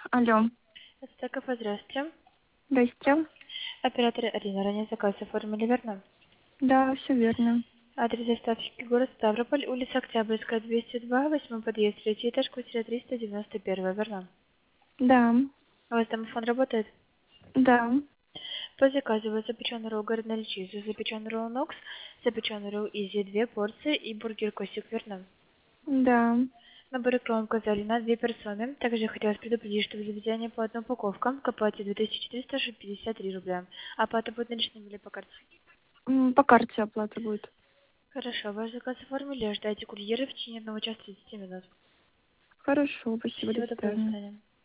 Алло. Стеков, здравствуйте. Здрасте. Оператор Арина, ранее заказ оформили, верно? Да, все верно. Адрес доставщики город Ставрополь, улица Октябрьская, 202, 8 подъезд, третий этаж, квартира 391, верно? Да, У вас домофон работает? да, По заказу у вас запеченный ролл городной чизу, запеченный ролл Нокс, запеченный ролл Изи, 2 порции и бургер Костик, верно? да. Набор икру указали на 2 персоны. Также хотелось предупредить, что в заведении по одной упаковке к оплате 2453 рубля. Оплата будет наличными или по карте? По карте оплата будет. Хорошо, ваш заказ оформили, ожидайте курьера в течение 1 часа 30 минут. Хорошо, спасибо, до Всего доброго, до свидания. свидания.